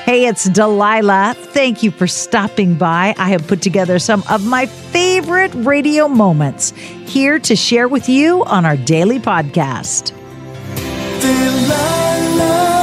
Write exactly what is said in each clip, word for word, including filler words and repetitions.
Hey, it's Delilah. Thank you for stopping by. I have put together some of my favorite radio moments here to share with you on our daily podcast. Delilah.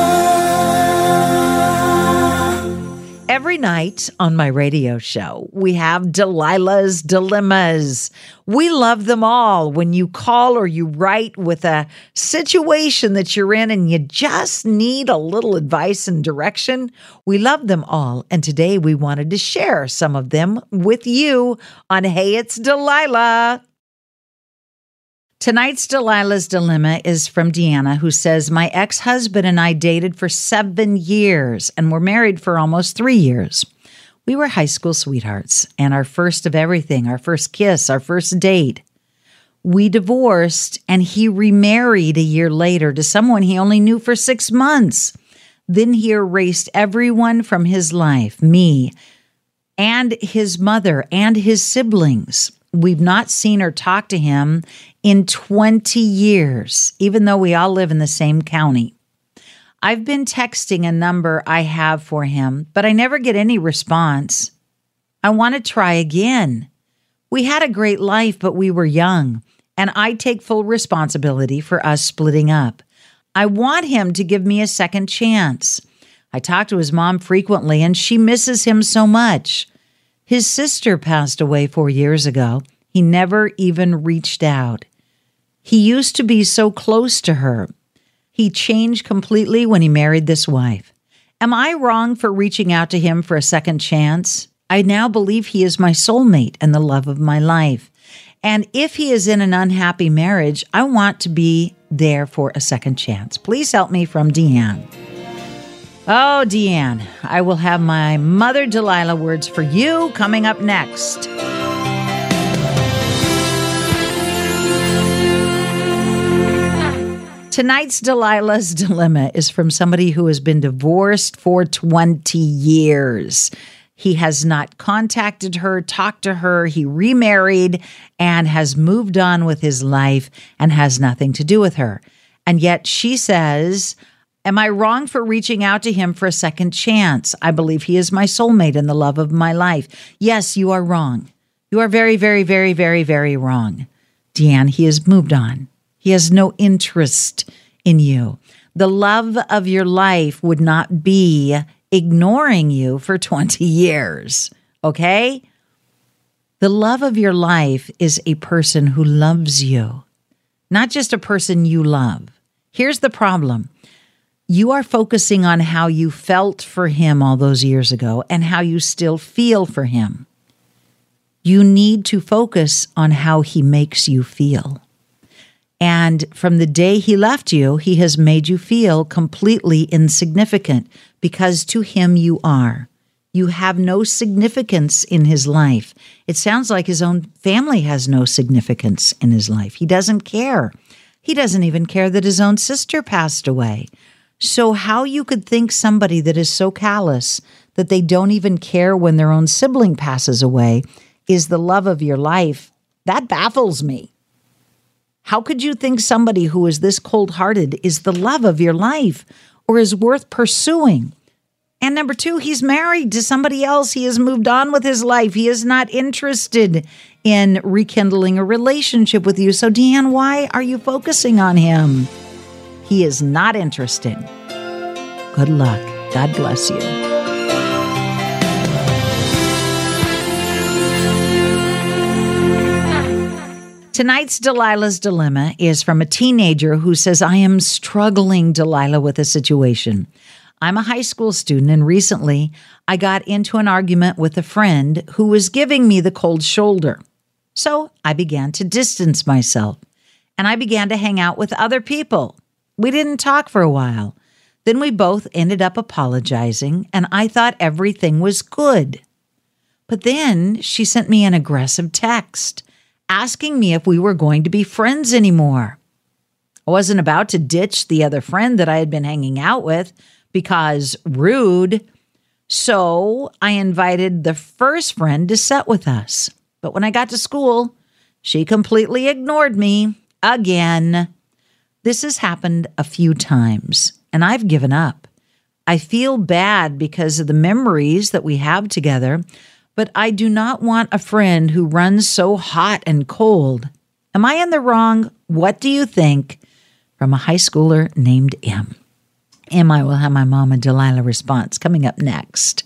Every night on my radio show, we have Delilah's Dilemmas. We love them all. When you call or you write with a situation that you're in and you just need a little advice and direction, we love them all. And today we wanted to share some of them with you on Hey, It's Delilah. Tonight's Delilah's Dilemma is from Deanna, who says, my ex-husband and I dated for seven years and were married for almost three years. We were high school sweethearts and our first of everything, our first kiss, our first date. We divorced and he remarried a year later to someone he only knew for six months. Then he erased everyone from his life, me and his mother and his siblings. We've not seen or talked to him in twenty years, even though we all live in the same county. I've been texting a number I have for him, but I never get any response. I want to try again. We had a great life, but we were young, and I take full responsibility for us splitting up. I want him to give me a second chance. I talk to his mom frequently, and she misses him so much. His sister passed away four years ago. He never even reached out. He used to be so close to her. He changed completely when he married this wife. Am I wrong for reaching out to him for a second chance? I now believe he is my soulmate and the love of my life. And if he is in an unhappy marriage, I want to be there for a second chance. Please help me, from Deanne. Oh, Deanne, I will have my Mother Delilah words for you coming up next. Tonight's Delilah's Dilemma is from somebody who has been divorced for twenty years. He has not contacted her, talked to her. He remarried and has moved on with his life and has nothing to do with her. And yet she says, am I wrong for reaching out to him for a second chance? I believe he is my soulmate and the love of my life. Yes, you are wrong. You are very, very, very, very, very wrong. Deanne, he has moved on. He has no interest in you. The love of your life would not be ignoring you for twenty years, okay? The love of your life is a person who loves you, not just a person you love. Here's the problem. You are focusing on how you felt for him all those years ago and how you still feel for him. You need to focus on how he makes you feel. And from the day he left you, he has made you feel completely insignificant because to him you are. You have no significance in his life. It sounds like his own family has no significance in his life. He doesn't care. He doesn't even care that his own sister passed away. So how you could think somebody that is so callous that they don't even care when their own sibling passes away is the love of your life, that baffles me. How could you think somebody who is this cold-hearted is the love of your life or is worth pursuing? And number two, he's married to somebody else. He has moved on with his life. He is not interested in rekindling a relationship with you. So, Deanne, why are you focusing on him? He is not interested. Good luck. God bless you. Tonight's Delilah's Dilemma is from a teenager who says, I am struggling, Delilah, with a situation. I'm a high school student, and recently I got into an argument with a friend who was giving me the cold shoulder. So I began to distance myself, and I began to hang out with other people. We didn't talk for a while. Then we both ended up apologizing, and I thought everything was good. But then she sent me an aggressive text asking me if we were going to be friends anymore. I wasn't about to ditch the other friend that I had been hanging out with because rude. So I invited the first friend to sit with us. But when I got to school, she completely ignored me again. This has happened a few times, and I've given up. I feel bad because of the memories that we have together, but I do not want a friend who runs so hot and cold. Am I in the wrong? What do you think? From a high schooler named M. M, I will have my Mama Delilah response coming up next.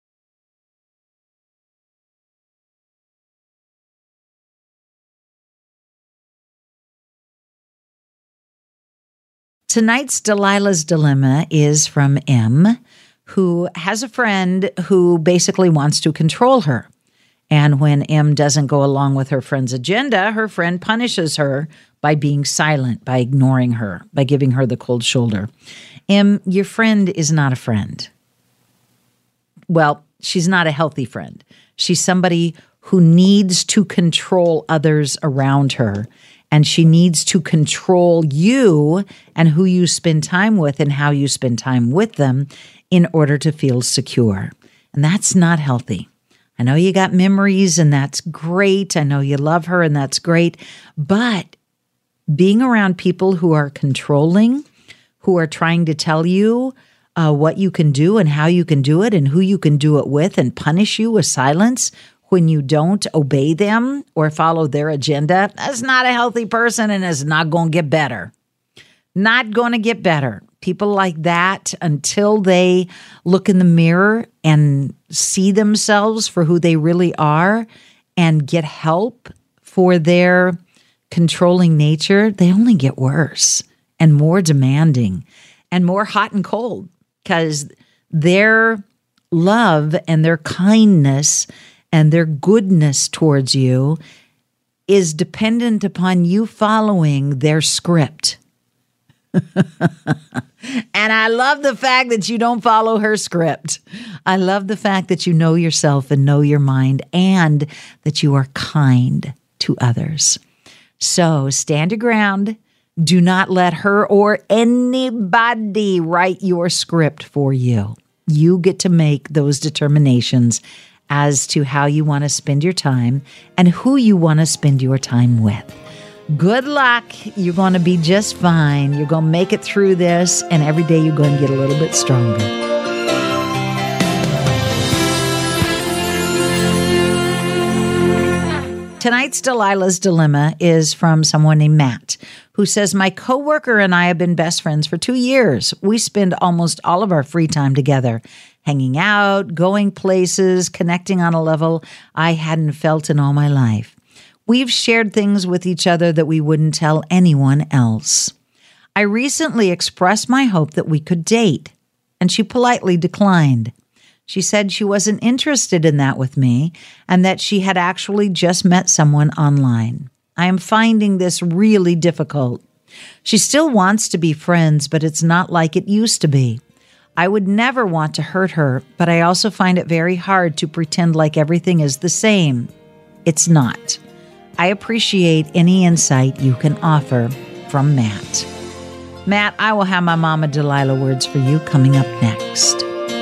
Tonight's Delilah's Dilemma is from M, who has a friend who basically wants to control her. And when M doesn't go along with her friend's agenda, her friend punishes her by being silent, by ignoring her, by giving her the cold shoulder. M, your friend is not a friend. Well, she's not a healthy friend. She's somebody who needs to control others around her. And she needs to control you and who you spend time with and how you spend time with them in order to feel secure. And that's not healthy. I know you got memories and that's great. I know you love her and that's great. But being around people who are controlling, who are trying to tell you uh, what you can do and how you can do it and who you can do it with and punish you with silence when you don't obey them or follow their agenda, that's not a healthy person and it's not going to get better. Not going to get better. People like that, until they look in the mirror and see themselves for who they really are and get help for their controlling nature, they only get worse and more demanding and more hot and cold because their love and their kindness and their goodness towards you is dependent upon you following their script. And I love the fact that you don't follow her script. I love the fact that you know yourself and know your mind and that you are kind to others. So stand your ground. Do not let her or anybody write your script for you. You get to make those determinations as to how you want to spend your time and who you want to spend your time with. Good luck. You're going to be just fine. You're going to make it through this, and every day you're going to get a little bit stronger. Tonight's Delilah's Dilemma is from someone named Matt, who says, my coworker and I have been best friends for two years. We spend almost all of our free time together, hanging out, going places, connecting on a level I hadn't felt in all my life. We've shared things with each other that we wouldn't tell anyone else. I recently expressed my hope that we could date, and she politely declined. She said she wasn't interested in that with me and that she had actually just met someone online. I am finding this really difficult. She still wants to be friends, but it's not like it used to be. I would never want to hurt her, but I also find it very hard to pretend like everything is the same. It's not. I appreciate any insight you can offer. From Matt. Matt, I will have my Mama Delilah words for you coming up next.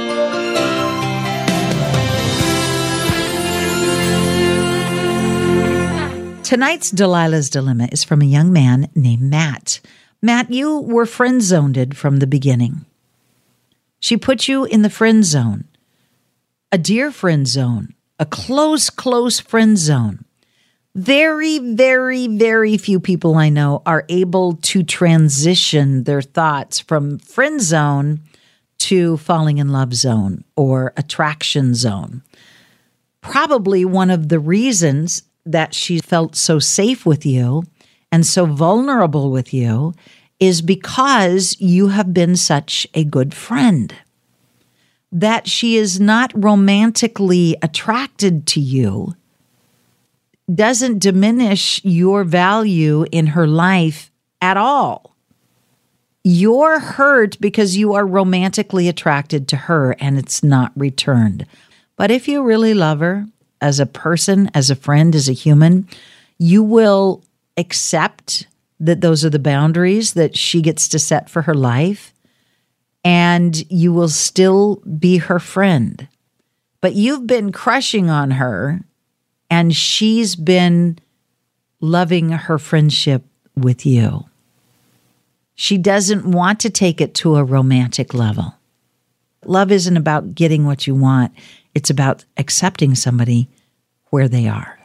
Tonight's Delilah's Dilemma is from a young man named Matt. Matt, you were friend-zoned from the beginning. She put you in the friend zone, a dear friend zone, a close, close friend zone. Very, very, very few people I know are able to transition their thoughts from friend zone to falling in love zone or attraction zone. Probably one of the reasons that she felt so safe with you and so vulnerable with you is because you have been such a good friend. That she is not romantically attracted to you doesn't diminish your value in her life at all. You're hurt because you are romantically attracted to her and it's not returned. But if you really love her as a person, as a friend, as a human, you will accept that those are the boundaries that she gets to set for her life, and you will still be her friend. But you've been crushing on her, and she's been loving her friendship with you. She doesn't want to take it to a romantic level. Love isn't about getting what you want. It's about accepting somebody where they are.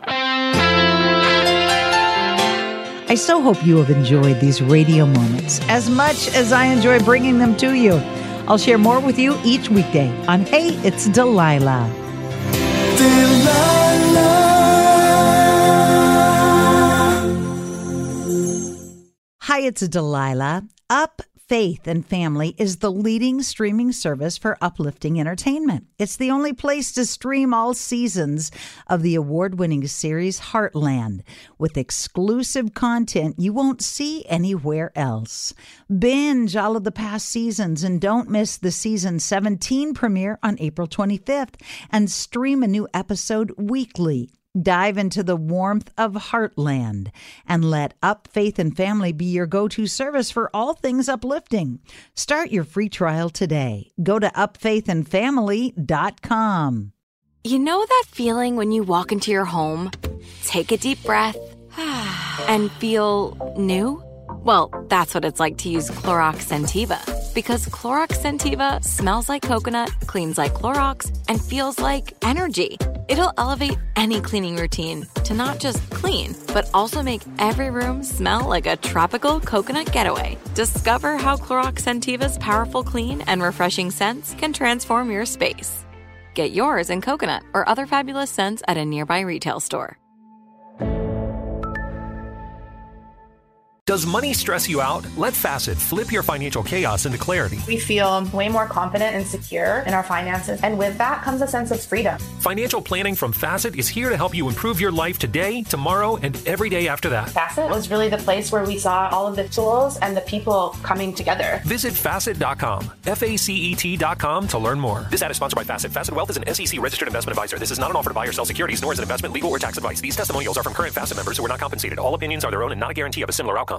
I so hope you have enjoyed these radio moments as much as I enjoy bringing them to you. I'll share more with you each weekday on Hey, It's Delilah. Delilah. Hi, it's Delilah. Up Faith and Family is the leading streaming service for uplifting entertainment. It's the only place to stream all seasons of the award-winning series Heartland with exclusive content you won't see anywhere else. Binge all of the past seasons and don't miss the season seventeen premiere on April twenty-fifth and stream a new episode weekly. Dive into the warmth of Heartland and let Up Faith and Family be your go-to service for all things uplifting. Start your free trial today. Go to up faith and family dot com. You know that feeling when you walk into your home, take a deep breath, and feel new? Well, that's what it's like to use Clorox Scentiva. Because Clorox Scentiva smells like coconut, cleans like Clorox, and feels like energy. It'll elevate any cleaning routine to not just clean, but also make every room smell like a tropical coconut getaway. Discover how Clorox Scentiva's powerful clean and refreshing scents can transform your space. Get yours in coconut or other fabulous scents at a nearby retail store. Does money stress you out? Let Facet flip your financial chaos into clarity. We feel way more confident and secure in our finances, and with that comes a sense of freedom. Financial planning from Facet is here to help you improve your life today, tomorrow, and every day after that. Facet was really the place where we saw all of the tools and the people coming together. Visit facet dot com, F A C E T dot com to learn more. This ad is sponsored by Facet. Facet Wealth is an S E C registered investment advisor. This is not an offer to buy or sell securities, nor is it investment, legal, or tax advice. These testimonials are from current Facet members who are not compensated. All opinions are their own and not a guarantee of a similar outcome.